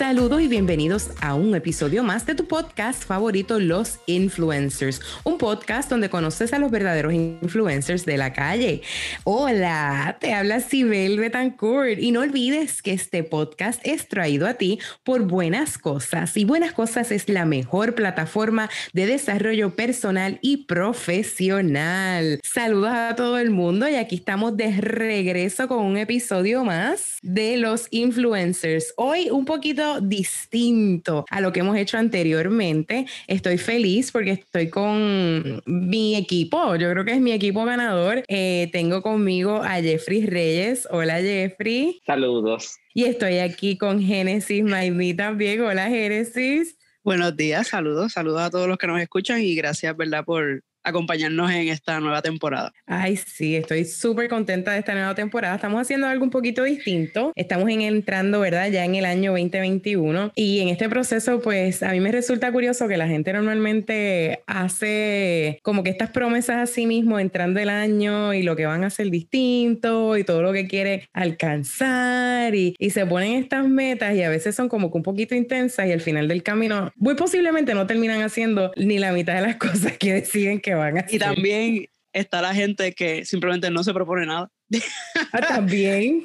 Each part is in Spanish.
Saludos y bienvenidos a un episodio más de tu podcast favorito, Los Influencers. Un podcast donde conoces a los verdaderos influencers de la calle. Hola, te habla Sibel Betancourt y no olvides que este podcast es traído a ti por Buenas Cosas. Y Buenas Cosas es la mejor plataforma de desarrollo personal y profesional. Saludos a todo el mundo y aquí estamos de regreso con un episodio más de Los Influencers. Hoy un poquito distinto a lo que hemos hecho anteriormente. Estoy feliz porque estoy con mi equipo. Yo creo que es mi equipo ganador. Tengo conmigo a Jeffrey Reyes. Hola, Jeffrey. Saludos. Y estoy aquí con Génesis Maimí también. Hola, Génesis. Buenos días, saludos a todos los que nos escuchan y gracias, ¿verdad?, por acompañarnos en esta nueva temporada. Ay, sí, estoy súper contenta de esta nueva temporada. Estamos haciendo algo un poquito distinto. Estamos entrando, ¿verdad?, ya en el año 2021. Y en este proceso, pues, a mí me resulta curioso que la gente normalmente hace como que estas promesas a sí mismo entrando el año y lo que van a hacer distinto y todo lo que quiere alcanzar y se ponen estas metas y a veces son como que un poquito intensas y al final del camino muy posiblemente no terminan haciendo ni la mitad de las cosas que deciden que van a hacer. Y también está la gente que simplemente no se propone nada. También.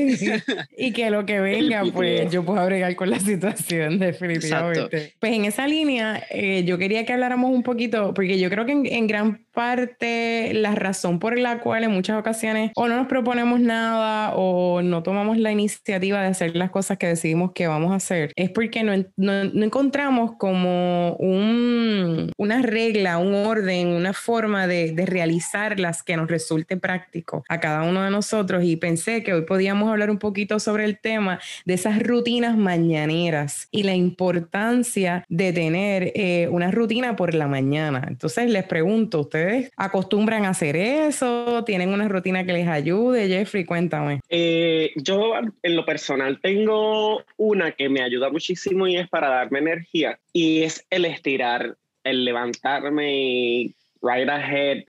Y que lo que venga, pues yo puedo bregar con la situación, definitivamente. Exacto. Pues en esa línea, yo quería que habláramos un poquito, porque yo creo que en gran parte la razón por la cual en muchas ocasiones o no nos proponemos nada o no tomamos la iniciativa de hacer las cosas que decidimos que vamos a hacer, es porque no encontramos como una regla, un orden, una forma de realizarlas que nos resulte práctico a cada uno de nosotros, y pensé que hoy podíamos hablar un poquito sobre el tema de esas rutinas mañaneras y la importancia de tener una rutina por la mañana. Entonces les pregunto, ¿ustedes acostumbran a hacer eso? ¿Tienen una rutina que les ayude? Jeffrey, cuéntame. Yo en lo personal tengo una que me ayuda muchísimo y es para darme energía, y es el estirar, el levantarme y right ahead,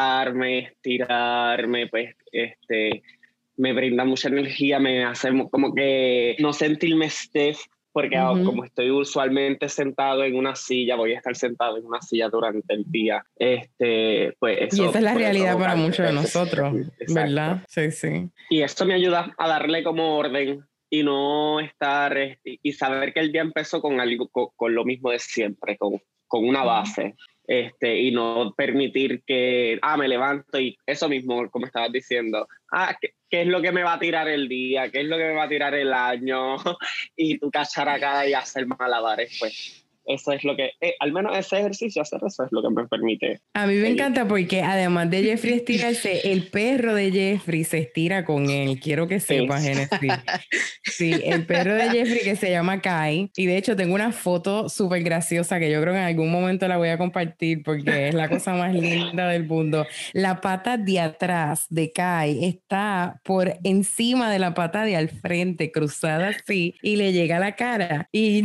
estirarme, pues me brinda mucha energía, me hace como que no sentirme stiff, porque como estoy usualmente sentado en una silla, voy a estar sentado en una silla durante el día. Pues eso, y esa es la realidad para muchos de nosotros, ¿verdad? Sí, sí. Y esto me ayuda a darle como orden y no estar, y saber que el día empezó con algo, con lo mismo de siempre, con una base. Y no permitir que, me levanto y eso mismo, como estabas diciendo, ¿qué es lo que me va a tirar el día? ¿Qué es lo que me va a tirar el año? Y tú cachar acá y hacer malabares, pues. Eso es lo que, al menos ese ejercicio, hacer eso es lo que me permite. A mí me encanta porque además de Jeffrey estirarse, el perro de Jeffrey se estira con él. Quiero que sepas, Genesis. Sí, el perro de Jeffrey, que se llama Kai. Y de hecho tengo una foto súper graciosa que yo creo que en algún momento la voy a compartir porque es la cosa más linda del mundo. La pata de atrás de Kai está por encima de la pata de al frente, cruzada así, y le llega a la cara. Y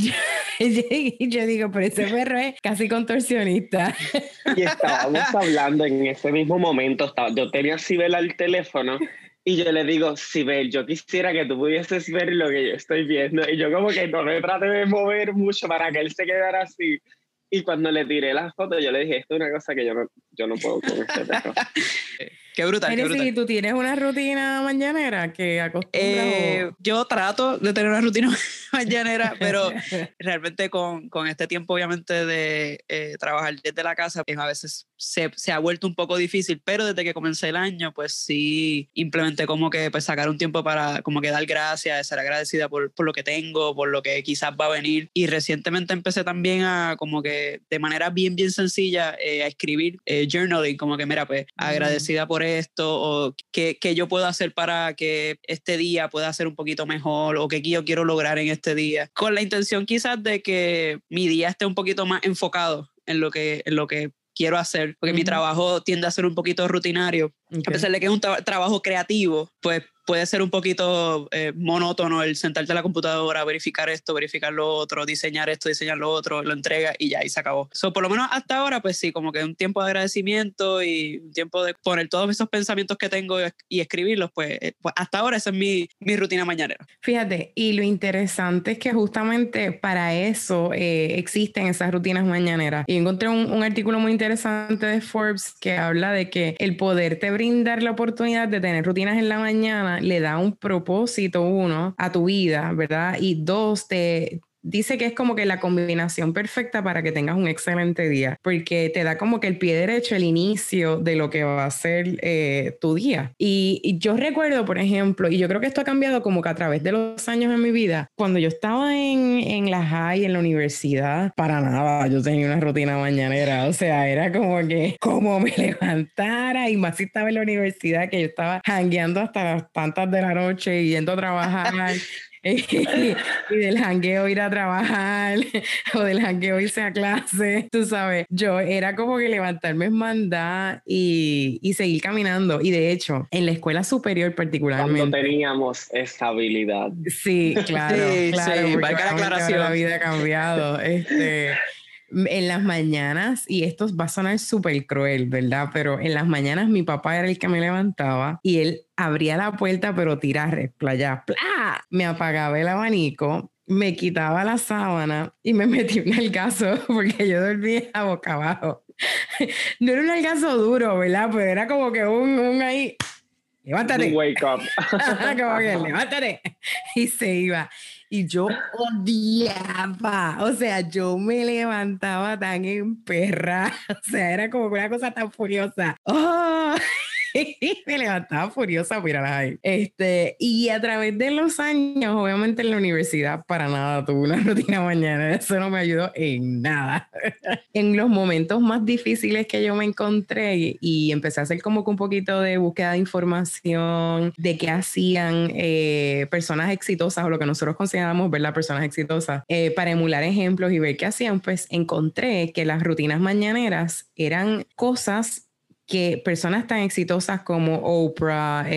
yo digo, pero ese perro es casi contorsionista. Y estábamos hablando en ese mismo momento, yo tenía a Sibel al teléfono y yo le digo, Sibel, yo quisiera que tú pudieses ver lo que yo estoy viendo. Y yo como que no me traté de mover mucho para que él se quedara así. Y cuando le tiré las fotos, yo le dije, esto es una cosa que yo no puedo con este perro. Qué brutal, qué brutal. ¿Tú tienes una rutina mañanera que acostumbras? Yo trato de tener una rutina mañanera, pero realmente con este tiempo, obviamente, de trabajar desde la casa, pues a veces se ha vuelto un poco difícil, pero desde que comencé el año, pues sí implementé como que pues, sacar un tiempo para como que dar gracias, ser agradecida por lo que tengo, por lo que quizás va a venir. Y recientemente empecé también a como que de manera bien sencilla a escribir journaling, como que mira, pues agradecida por esto, o qué yo puedo hacer para que este día pueda ser un poquito mejor, o qué yo quiero lograr en este día, con la intención quizás de que mi día esté un poquito más enfocado en lo que quiero hacer, porque mi trabajo tiende a ser un poquito rutinario Okay. A pesar de que es un trabajo creativo, pues puede ser un poquito monótono el sentarte a la computadora, verificar esto, verificar lo otro, diseñar esto, diseñar lo otro, lo entrega y ya, y se acabó. Por lo menos hasta ahora, pues sí, como que un tiempo de agradecimiento y un tiempo de poner todos esos pensamientos que tengo y escribirlos, pues hasta ahora esa es mi rutina mañanera. Fíjate, y lo interesante es que justamente para eso existen esas rutinas mañaneras. Y encontré un artículo muy interesante de Forbes que habla de que el poderte brindar la oportunidad de tener rutinas en la mañana le da un propósito, uno, a tu vida, ¿verdad? Y dos, dice que es como que la combinación perfecta para que tengas un excelente día, porque te da como que el pie derecho, el inicio de lo que va a ser tu día. Y yo recuerdo, por ejemplo, y yo creo que esto ha cambiado como que a través de los años en mi vida, cuando yo estaba en la high, en la universidad, para nada, yo tenía una rutina mañanera, o sea, era como que como me levantara, y más si estaba en la universidad, que yo estaba jangueando hasta las tantas de la noche, yendo a trabajar. Y del jangueo ir a trabajar o del jangueo irse a clase, tú sabes, yo era como que levantarme en mandar y seguir caminando. Y de hecho, en la escuela superior particularmente. Cuando teníamos esa habilidad. Sí, claro, sí, claro, sí, porque valga la aclaración. ahora la vida ha cambiado. En las mañanas, y esto va a sonar súper cruel, ¿verdad? Pero en las mañanas mi papá era el que me levantaba y él abría la puerta, pero tirar, playa, ¡plá! Me apagaba el abanico, me quitaba la sábana y me metí un algazo porque yo dormía boca abajo. No era un algazo duro, ¿verdad? Pero era como que un ahí, levántate. Un wake up. Como que levántate. Y se iba. Y yo odiaba, o sea, yo me levantaba tan emperrada, o sea, era como una cosa tan furiosa. ¡Oh! Me levantaba furiosa, mira ahí. Y a través de los años, obviamente en la universidad, para nada tuve una rutina mañana, eso no me ayudó en nada. En los momentos más difíciles que yo me encontré y empecé a hacer como que un poquito de búsqueda de información, de qué hacían personas exitosas o lo que nosotros consideramos, ¿verdad? Personas exitosas, para emular ejemplos y ver qué hacían, pues encontré que las rutinas mañaneras eran cosas que personas tan exitosas como Oprah,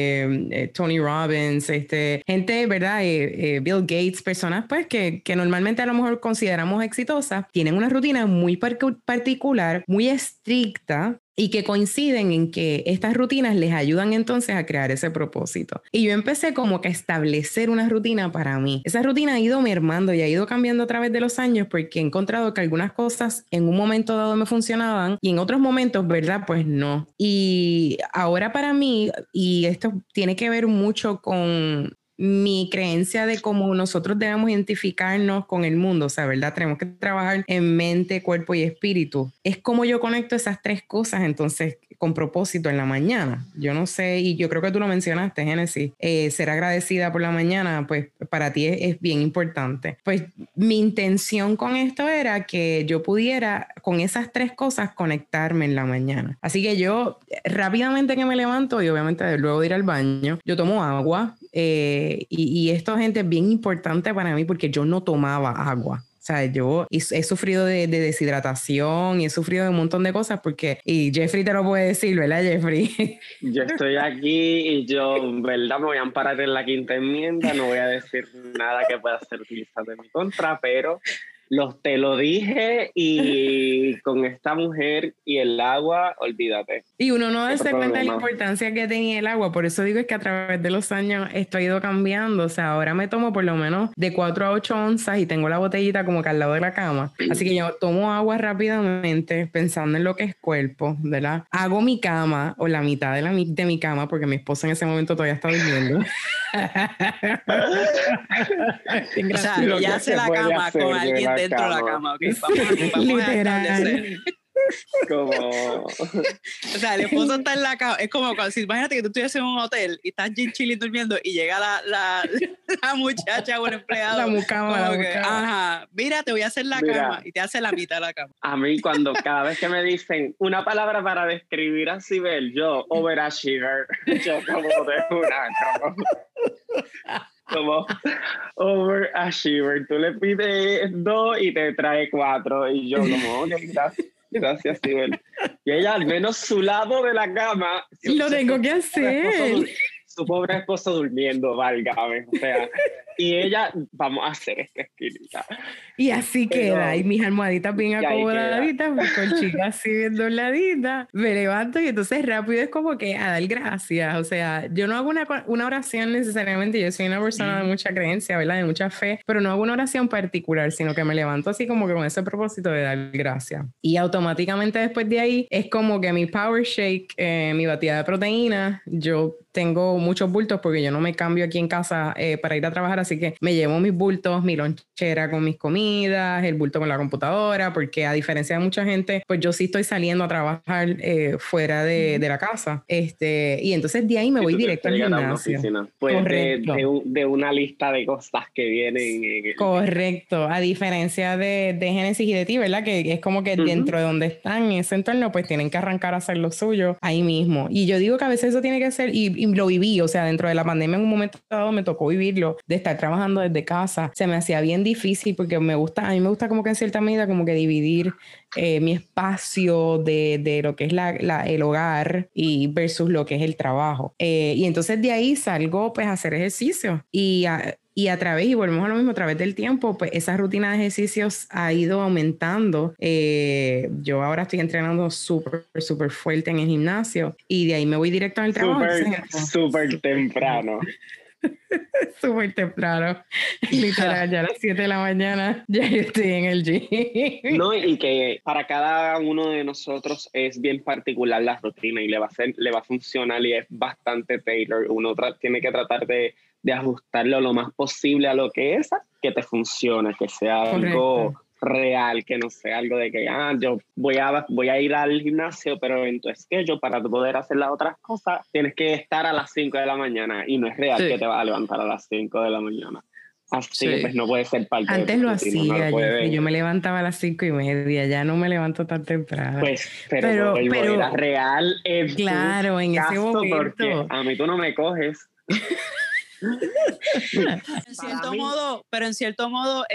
Tony Robbins, gente, ¿verdad? Bill Gates, personas pues que normalmente a lo mejor consideramos exitosas, tienen una rutina muy particular, muy estricta, y que coinciden en que estas rutinas les ayudan entonces a crear ese propósito. Y yo empecé como que a establecer una rutina para mí. Esa rutina ha ido mermando y ha ido cambiando a través de los años porque he encontrado que algunas cosas en un momento dado me funcionaban y en otros momentos, ¿verdad? Pues no. Y ahora para mí, y esto tiene que ver mucho con mi creencia de cómo nosotros debemos identificarnos con el mundo, o sea, ¿verdad? Tenemos que trabajar en mente, cuerpo y espíritu. Es como yo conecto esas tres cosas, entonces, con propósito en la mañana. Yo no sé, y yo creo que tú lo mencionaste, Génesis, ser agradecida por la mañana, pues para ti es bien importante. Pues mi intención con esto era que yo pudiera, con esas tres cosas, conectarme en la mañana. Así que yo, rápidamente que me levanto, y obviamente luego de ir al baño, yo tomo agua, y esto, gente, es bien importante para mí porque yo no tomaba agua. O sea, yo he sufrido de deshidratación y he sufrido de un montón de cosas porque, y Jeffrey te lo puede decir, ¿verdad, Jeffrey? Yo estoy aquí y yo, ¿verdad? Me voy a amparar en la quinta enmienda, no voy a decir nada que pueda ser utilizado en mi contra, pero te lo dije y con esta mujer y el agua, olvídate. Y uno no darse cuenta de la importancia que tenía el agua, por eso digo es que a través de los años esto ha ido cambiando, o sea, ahora me tomo por lo menos de 4 a 8 onzas y tengo la botellita como que al lado de la cama, así que yo tomo agua rápidamente pensando en lo que es cuerpo, ¿verdad? Hago mi cama o la mitad de mi cama porque mi esposo en ese momento todavía está durmiendo. O sea, ella hace la cama con alguien dentro de la cama, okay, vamos a establecer. Como... O sea, el esposo está en la cama. Es como cuando, imagínate que tú estuvieras en un hotel y estás chilling durmiendo y llega la muchacha o el empleado. La mucama. Ajá, mira, te voy a hacer la cama y te hace la mitad de la cama. A mí cada vez que me dicen una palabra para describir a Sibel, yo, overachiever, yo como de como overachiever, tú le pides 2 y te trae 4 y yo como, ok, Gracias, Sibel. Y ella, al menos su lado de la cama... Lo tengo que hacer. Su pobre esposo durmiendo, válgame. O sea, y ella, vamos a hacer esta esquinita. Y así queda, y mis almohaditas bien acomodaditas, mis colchitas así bien dobladitas. Me levanto y entonces rápido es como que a dar gracias. O sea, yo no hago una oración necesariamente, yo soy una persona de mucha creencia, ¿verdad? De mucha fe, pero no hago una oración particular, sino que me levanto así como que con ese propósito de dar gracias. Y automáticamente después de ahí es como que mi power shake, mi batida de proteína, yo tengo muchos bultos porque yo no me cambio aquí en casa para ir a trabajar, así que me llevo mis bultos, mi lonchera con mis comidas, el bulto con la computadora, porque a diferencia de mucha gente, pues yo sí estoy saliendo a trabajar fuera de la casa. Y entonces de ahí me voy directo al gimnasio. Pues de una lista de cosas que vienen. Correcto, a diferencia de Génesis y de ti, ¿verdad? Que es como que dentro de donde están, en ese entorno, pues tienen que arrancar a hacer lo suyo ahí mismo. Y yo digo que a veces eso tiene que ser, y lo viví, o sea, dentro de la pandemia en un momento dado me tocó vivirlo, de estar trabajando desde casa. Se me hacía bien difícil porque a mí me gusta como que en cierta medida como que dividir mi espacio de lo que es el hogar y versus lo que es el trabajo. Y entonces de ahí salgo pues a hacer ejercicio y a través, y volvemos a lo mismo, a través del tiempo, pues esa rutina de ejercicios ha ido aumentando. Yo ahora estoy entrenando súper fuerte en el gimnasio y de ahí me voy directo al trabajo. Súper temprano. Súper temprano. Literal, ya a las 7 de la mañana ya yo estoy en el gym. No, y que para cada uno de nosotros es bien particular la rutina y le va a funcionar y es bastante tailor. Uno tiene que tratar de ajustarlo lo más posible a lo que es, que te funcione, que sea algo real, que no sea algo de que yo voy a ir al gimnasio, pero entonces que yo para poder hacer las otras cosas tienes que estar a las 5 de la mañana y no es real que te vas a levantar a las 5 de la mañana. Así que pues no puede ser parte de antes lo hacía, yo me levantaba a las 5:30, ya no me levanto tan temprano. Pues, pero era real en claro, en ese momento. Porque a mí tú no me coges. En cierto modo,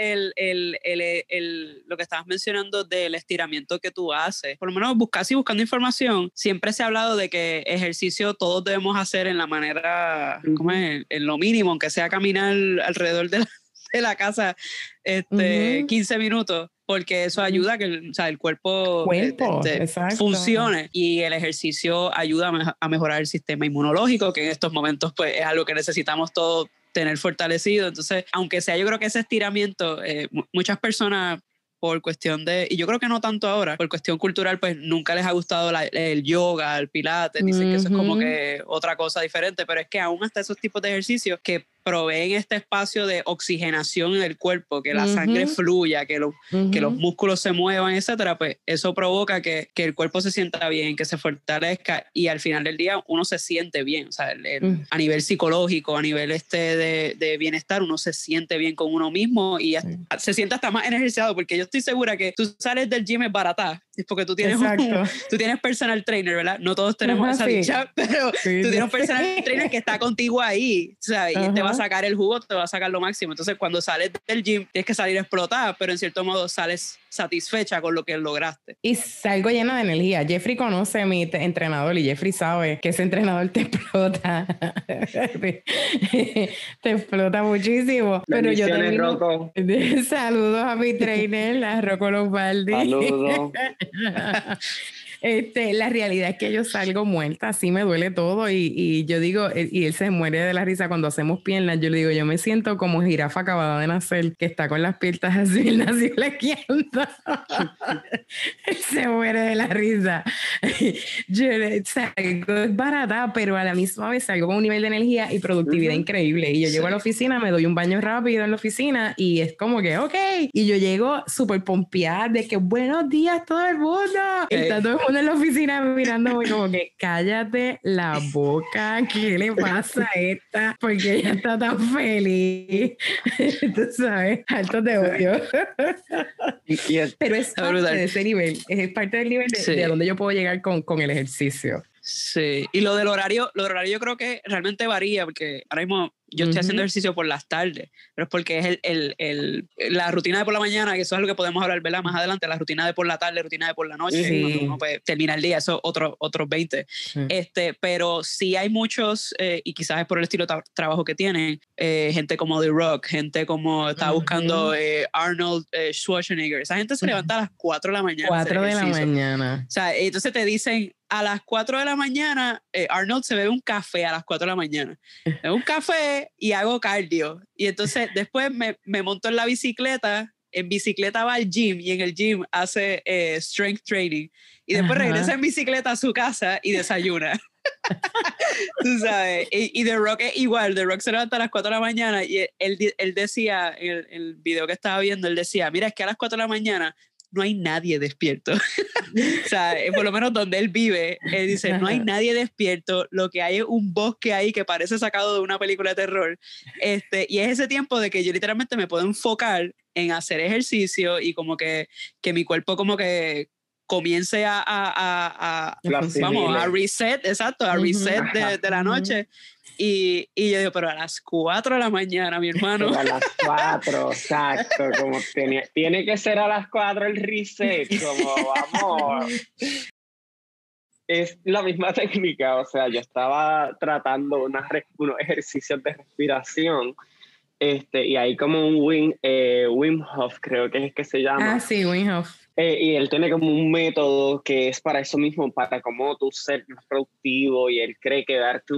lo que estabas mencionando del estiramiento que tú haces, por lo menos buscando información, siempre se ha hablado de que ejercicio todos debemos hacer en la manera, ¿cómo es? En lo mínimo, aunque sea caminar alrededor de la casa 15 minutos, porque eso ayuda a que el cuerpo funcione, y el ejercicio ayuda a mejorar el sistema inmunológico, que en estos momentos pues es algo que necesitamos todos tener fortalecido. Entonces, aunque sea, yo creo que ese estiramiento, muchas personas por cuestión y yo creo que no tanto ahora, por cuestión cultural, pues nunca les ha gustado el yoga, el pilates, dicen que eso es como que otra cosa diferente, pero es que aún hasta esos tipos de ejercicios que proveen este espacio de oxigenación en el cuerpo, que la sangre fluya, que los músculos se muevan, etcétera, pues eso provoca que el cuerpo se sienta bien, que se fortalezca, y al final del día uno se siente bien, o sea, a nivel psicológico, a nivel de bienestar, uno se siente bien con uno mismo y se siente hasta más energizado, porque yo estoy segura que tú sales del gym es barata, es porque tú tienes tú tienes personal trainer, ¿verdad? No todos tenemos esa dicha, pero tú tienes un personal trainer que está contigo ahí, ¿sabes? Y te va a sacar el jugo, te va a sacar lo máximo. Entonces, cuando sales del gym, tienes que salir explotada, pero en cierto modo sales satisfecha con lo que lograste. Y salgo llena de energía. Jeffrey conoce a mi entrenador y Jeffrey sabe que ese entrenador te explota. Te explota muchísimo. Pero yo termino... Rocco. Saludos a mi trainer, a Rocco Lombardi. Saludos. La realidad es que yo salgo muerta, así me duele todo y yo digo, y él se muere de la risa cuando hacemos piernas. Yo le digo, yo me siento como jirafa acabada de nacer, que está con las piernas así, nació lequeando. Él se muere de la risa. Yo salgo barata, pero a la misma vez salgo con un nivel de energía y productividad increíble. Y yo llego a la oficina, me doy un baño rápido en la oficina y es como que, ok. Y yo llego súper pompeada de que buenos días todo el mundo. Está todo el mundo en la oficina mirándome como que cállate la boca, ¿qué le pasa a esta? Porque ella está tan feliz. Tú sabes, alto de odio. Pero es parte de ese nivel, es parte del nivel de donde yo puedo llegar con el ejercicio. Sí, y lo del horario yo creo que realmente varía, porque ahora mismo yo estoy haciendo ejercicio por las tardes, pero es porque es la rutina de por la mañana, que eso es lo que podemos hablar, ¿verdad? Más adelante, la rutina de por la tarde, rutina de por la noche, cuando uno puede terminar el día, eso otros 20. Pero sí hay muchos, y quizás es por el estilo de trabajo que tienen, gente como The Rock, gente como estaba buscando Arnold Schwarzenegger, esa gente se levanta a las 4 de la mañana. 4 de la mañana. O sea, entonces te dicen, a las 4 de la mañana, Arnold se bebe un café a las 4 de la mañana. Bebo un café y hago cardio. Y entonces después me monto en la bicicleta. En bicicleta va al gym y en el gym hace strength training. Y después regresa en bicicleta a su casa y desayuna. Tú sabes. Y The Rock es igual. The Rock se levanta a las 4 de la mañana y él decía, en el video que estaba viendo, él decía, mira, es que a las 4 de la mañana no hay nadie despierto. O sea, por lo menos donde él vive, él dice, no hay nadie despierto, lo que hay es un bosque ahí que parece sacado de una película de terror. Y es ese tiempo de que yo literalmente me puedo enfocar en hacer ejercicio y como que mi cuerpo como que comience a reset, exacto, a reset de la noche. Y yo digo, pero a las 4 de la mañana, mi hermano. Pero a las 4, exacto. Como tiene que ser a las 4 el reset, como vamos. Es la misma técnica, o sea, yo estaba tratando unos ejercicios de respiración, y hay como un Wim Hof, creo que es que se llama. Ah, sí, Wim Hof. Y él tiene como un método que es para eso mismo, para como tú ser más productivo, y él cree que darte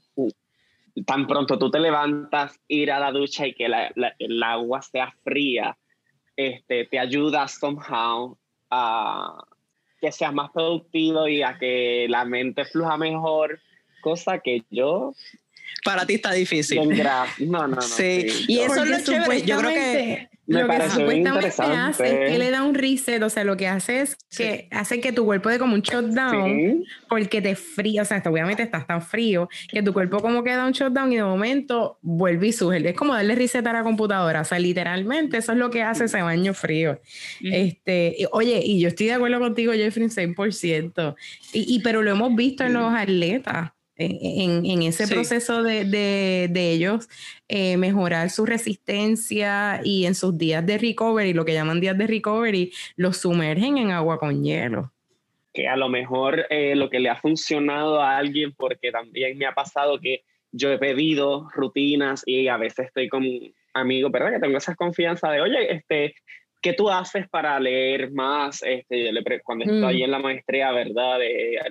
tan pronto tú te levantas, ir a la ducha y que el agua sea fría, te ayuda somehow a que seas más productivo y a que la mente fluya mejor, cosa que yo... Para ti está difícil. No. Sí, y eso es lo chévere. Yo creo que... Me parece bien interesante. Hace es que le da un reset, o sea, lo que hace es que hace que tu cuerpo dé como un shutdown, porque te frío, o sea, obviamente estás tan frío que tu cuerpo como que da un shutdown y de momento vuelve y surge. Es como darle reset a la computadora, o sea, literalmente eso es lo que hace ese baño frío. Oye, y yo estoy de acuerdo contigo, Jeffrey, 100%, pero lo hemos visto en los atletas. En ese proceso de ellos mejorar su resistencia y en sus días de recovery, lo que llaman días de recovery, los sumergen en agua con hielo. Que a lo mejor lo que le ha funcionado a alguien, porque también me ha pasado que yo he pedido rutinas y a veces estoy con amigos, ¿verdad? Que tengo esa confianza de, oye, ¿qué tú haces para leer más? Cuando estoy en la maestría, ¿verdad?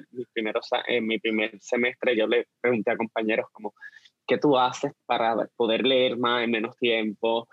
En mi primer semestre yo le pregunté a compañeros como, ¿qué tú haces para poder leer más en menos tiempo?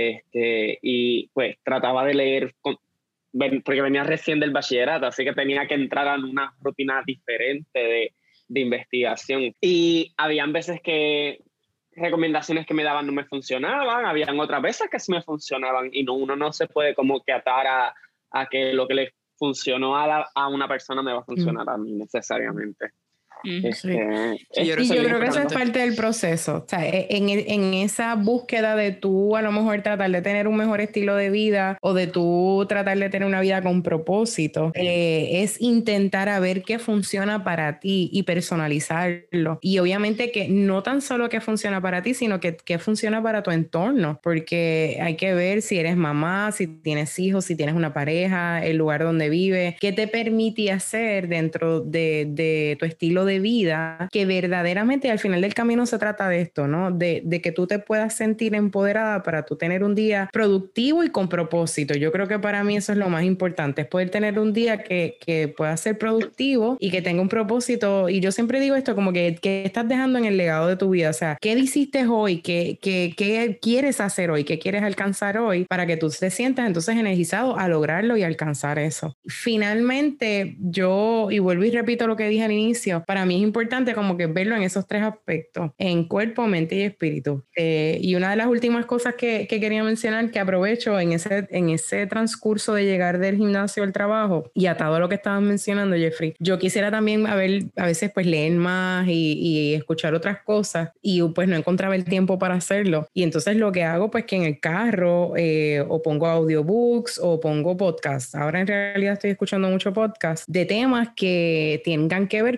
Y pues trataba de leer, porque venía recién del bachillerato, así que tenía que entrar en una rutina diferente de investigación. Y habían veces que recomendaciones que me daban no me funcionaban, habían otras veces que sí me funcionaban, y uno no se puede como que atar a que lo que le funcionó a una persona me va a funcionar a mí necesariamente. Y yo creo que eso es parte del proceso, o sea, en esa búsqueda de tú a lo mejor tratar de tener un mejor estilo de vida o de tú tratar de tener una vida con propósito, es intentar a ver qué funciona para ti y personalizarlo, y obviamente que no tan solo qué funciona para ti, sino que funciona para tu entorno, porque hay que ver si eres mamá, si tienes hijos, si tienes una pareja, el lugar donde vives, qué te permite hacer dentro de tu estilo de vida, que verdaderamente al final del camino se trata de esto, ¿no? De que tú te puedas sentir empoderada para tú tener un día productivo y con propósito. Yo creo que para mí eso es lo más importante, es poder tener un día que pueda ser productivo y que tenga un propósito. Y yo siempre digo esto, como que estás dejando en el legado de tu vida, o sea, ¿qué hiciste hoy? ¿Qué quieres hacer hoy? ¿Qué quieres alcanzar hoy? Para que tú te sientas entonces energizado a lograrlo y alcanzar eso. Finalmente, y vuelvo y repito lo que dije al inicio, para mí es importante como que verlo en esos 3 aspectos, en cuerpo, mente y espíritu. Y una de las últimas cosas que quería mencionar, que aprovecho en ese transcurso de llegar del gimnasio al trabajo, y atado a lo que estabas mencionando, Jeffrey, yo quisiera también a veces pues leer más y escuchar otras cosas, y pues no encontraba el tiempo para hacerlo. Y entonces lo que hago pues que en el carro o pongo audiobooks o pongo podcasts. Ahora en realidad estoy escuchando mucho podcasts de temas que tengan que ver con lo que estoy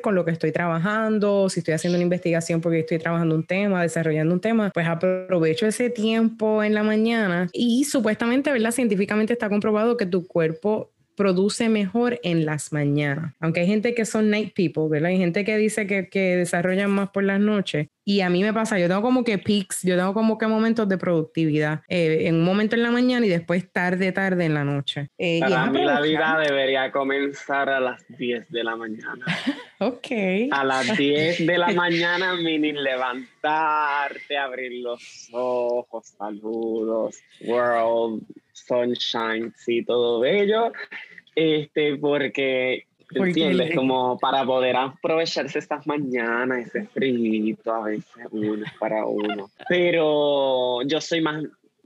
estoy trabajando, si estoy haciendo una investigación porque estoy trabajando un tema, desarrollando un tema, pues aprovecho ese tiempo en la mañana y supuestamente, ¿verdad? Científicamente está comprobado que tu cuerpo produce mejor en las mañanas. Aunque hay gente que son night people, ¿verdad? Hay gente que dice que desarrollan más por las noches. Y a mí me pasa, yo tengo como que peaks, yo tengo como que momentos de productividad. En un momento en la mañana y después tarde en la noche. Para mí la vida debería comenzar a las 10 de la mañana. Ok. A las 10 de la mañana, mini, levantarte, abrir los ojos, saludos, world, sunshine, sí, todo bello. Porque ¿entiendes? Como para poder aprovecharse estas mañanas, ese frío, a veces uno es para uno. Pero yo soy más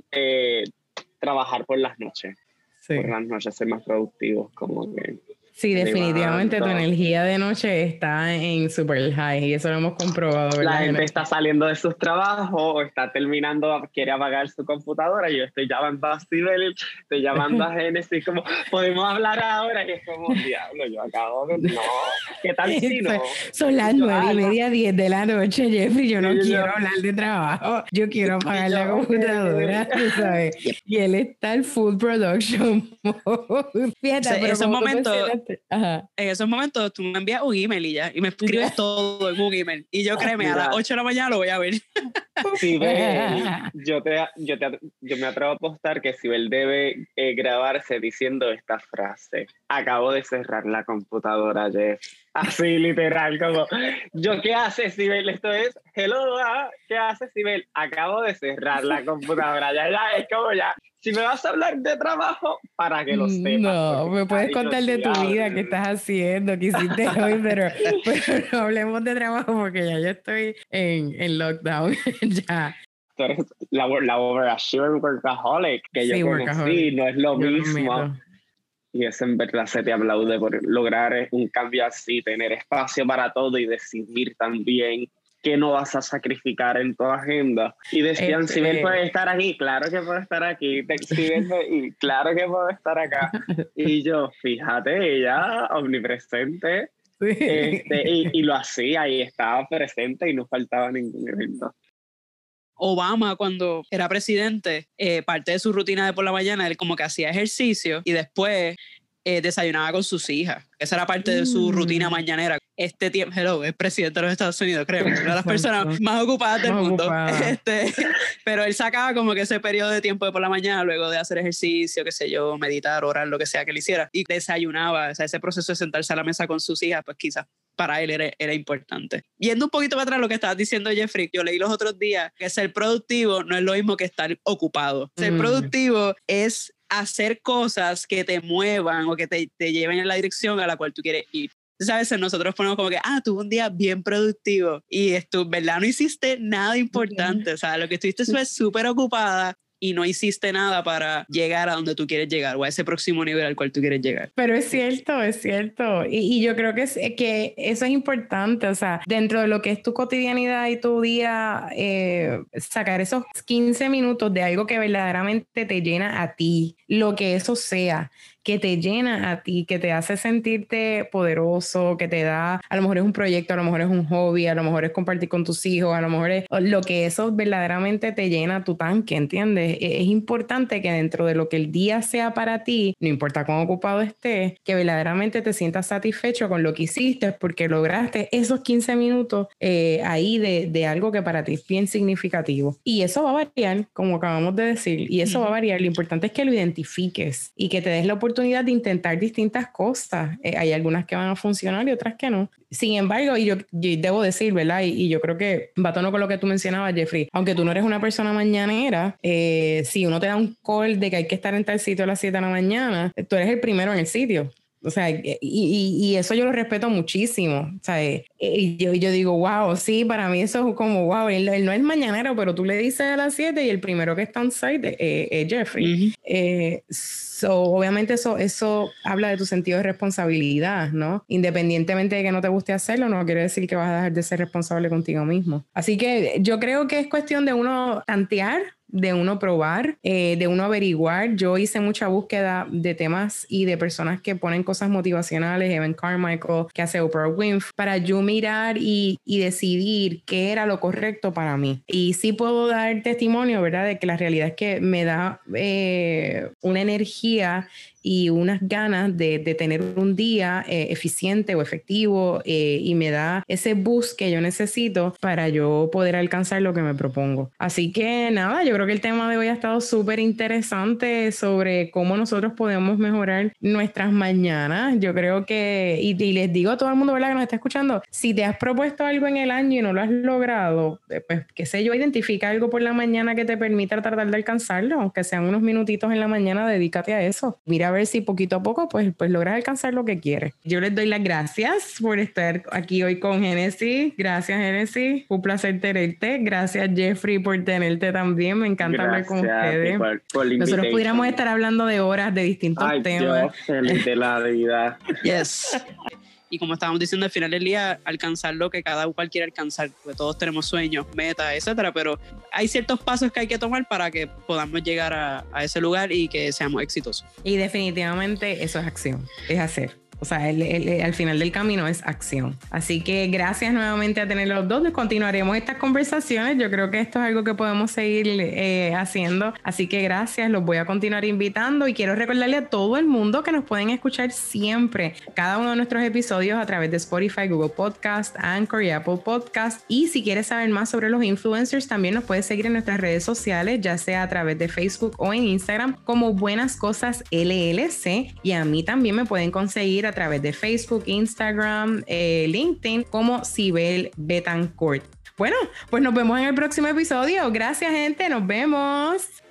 trabajar por las noches. Sí. Por las noches ser más productivo, como que... Sí, definitivamente tu energía de noche está en super high y eso lo hemos comprobado, ¿verdad? La gente está saliendo de sus trabajos o está terminando, quiere apagar su computadora. Yo estoy llamando a Sibel, estoy llamando a Génesis, como, ¿podemos hablar ahora? Y es como, diablo, yo acabo de... No, ¿qué tal si no? Son las 9:30, 10 de la noche, Jeffrey, yo no quiero hablar de trabajo, yo quiero apagar la computadora, tú sabes. Y él está en full production. Fíjate, pero esos momentos... Ajá. En esos momentos tú me envías un email y ya, y me escribes todo en un email. Y yo créeme, a las 8 de la mañana lo voy a ver. Sibel, yo me atrevo a apostar que Sibel debe grabarse diciendo esta frase. Acabo de cerrar la computadora, Jeff. Así, literal, como, ¿qué haces, Sibel? Esto es, hello, ¿qué haces, Sibel? Acabo de cerrar la computadora. Ya, es como ya. Si me vas a hablar de trabajo, para que lo sepas. No, me puedes contar de tu vida, qué estás haciendo, qué hiciste hoy, pero no hablemos de trabajo porque ya yo estoy en lockdown, ya. Tú eres la overachiever workaholic que sí, yo conocí, no es lo mismo. Y eso en verdad se te aplaude por lograr un cambio así, tener espacio para todo y decidir también qué no vas a sacrificar en tu agenda. Y decían, Sibel puede estar aquí, claro que puedo estar aquí, y claro que puedo estar acá. Y yo, fíjate, ella omnipresente, sí. Y lo hacía y estaba presente y no faltaba ningún evento. Obama, cuando era presidente, parte de su rutina de por la mañana, él como que hacía ejercicio y después desayunaba con sus hijas. Esa era parte de su rutina mañanera. Este tiempo, hello, es presidente de los Estados Unidos, créeme, una de las personas más ocupadas del mundo. Pero él sacaba como que ese periodo de tiempo de por la mañana, luego de hacer ejercicio, qué sé yo, meditar, orar, lo que sea que él hiciera, y desayunaba. O sea, ese proceso de sentarse a la mesa con sus hijas, pues quizás para él era importante. Yendo un poquito para atrás lo que estabas diciendo, Jeffrey, yo leí los otros días que ser productivo no es lo mismo que estar ocupado. Ser productivo es hacer cosas que te muevan o que te lleven en la dirección a la cual tú quieres ir. Entonces a veces nosotros ponemos como que, tuve un día bien productivo y ¿verdad? No hiciste nada importante. O sea, lo que estuviste fue súper ocupada y no hiciste nada para llegar a donde tú quieres llegar o a ese próximo nivel al cual tú quieres llegar. Pero es cierto, es cierto. Y yo creo que eso es importante, o sea, dentro de lo que es tu cotidianidad y tu día, sacar esos 15 minutos de algo que verdaderamente te llena a ti, lo que eso sea, que te llena a ti, que te hace sentirte poderoso, que te da, a lo mejor es un proyecto, a lo mejor es un hobby, a lo mejor es compartir con tus hijos, a lo mejor es lo que eso verdaderamente te llena tu tanque, ¿entiendes? Es importante que dentro de lo que el día sea para ti, no importa cuán ocupado estés, que verdaderamente te sientas satisfecho con lo que hiciste porque lograste esos 15 minutos ahí de algo que para ti es bien significativo. Y eso va a variar, como acabamos de decir, y eso va a variar. Lo importante es que lo identifiques y que te des la oportunidad de intentar distintas cosas. Hay algunas que van a funcionar y otras que no. Sin embargo, y yo debo decir, ¿verdad? Y yo creo que va a tono con lo que tú mencionabas, Jeffrey, aunque tú no eres una persona mañanera, si uno te da un call de que hay que estar en tal sitio a las 7 de la mañana, tú eres el primero en el sitio. O sea, y eso yo lo respeto muchísimo. O sea, y yo digo, wow, sí, para mí eso es como, wow, él no es mañanero, pero tú le dices a las 7 y el primero que está on site es Jeffrey. Obviamente eso habla de tu sentido de responsabilidad, ¿no? Independientemente de que no te guste hacerlo, no quiere decir que vas a dejar de ser responsable contigo mismo. Así que yo creo que es cuestión de uno tantear, de uno probar, de uno averiguar. Yo hice mucha búsqueda de temas y de personas que ponen cosas motivacionales, Evan Carmichael, que hace Oprah Winfrey, para yo mirar y decidir qué era lo correcto para mí. Y sí puedo dar testimonio, ¿verdad?, de que la realidad es que me da una energía y unas ganas de tener un día eficiente o efectivo, y me da ese boost que yo necesito para yo poder alcanzar lo que me propongo. Así que nada, yo creo que el tema de hoy ha estado súper interesante sobre cómo nosotros podemos mejorar nuestras mañanas. Yo creo que, y les digo a todo el mundo, ¿verdad?, que nos está escuchando, si te has propuesto algo en el año y no lo has logrado, pues qué sé yo, identifica algo por la mañana que te permita tratar de alcanzarlo, aunque sean unos minutitos en la mañana, dedícate a eso. Mira a ver si poquito a poco pues logras alcanzar lo que quieres. Yo les doy las gracias por estar aquí hoy con Genesis. Gracias, Genesis. Un placer tenerte. Gracias, Jeffrey, por tenerte también. Me encanta hablar con ustedes. Por la Nosotros pudiéramos estar hablando de horas de distintos temas. Dios, feliz de la vida. Yes. Y como estábamos diciendo, al final del día, alcanzar lo que cada cual quiere alcanzar, porque todos tenemos sueños, metas, etcétera, pero hay ciertos pasos que hay que tomar para que podamos llegar a ese lugar y que seamos exitosos. Y definitivamente eso es acción, es hacer. O sea, al final del camino es acción. Así que gracias nuevamente a tener los dos. Continuaremos estas conversaciones. Yo creo que esto es algo que podemos seguir haciendo. Así que gracias. Los voy a continuar invitando. Y quiero recordarle a todo el mundo que nos pueden escuchar siempre, cada uno de nuestros episodios a través de Spotify, Google Podcast, Anchor y Apple Podcast. Y si quieres saber más sobre los influencers, también nos puedes seguir en nuestras redes sociales, ya sea a través de Facebook o en Instagram, como Buenas Cosas LLC. Y a mí también me pueden conseguir a través de Facebook, Instagram, LinkedIn, como Sibel Betancourt. Bueno, pues nos vemos en el próximo episodio. Gracias, gente. Nos vemos.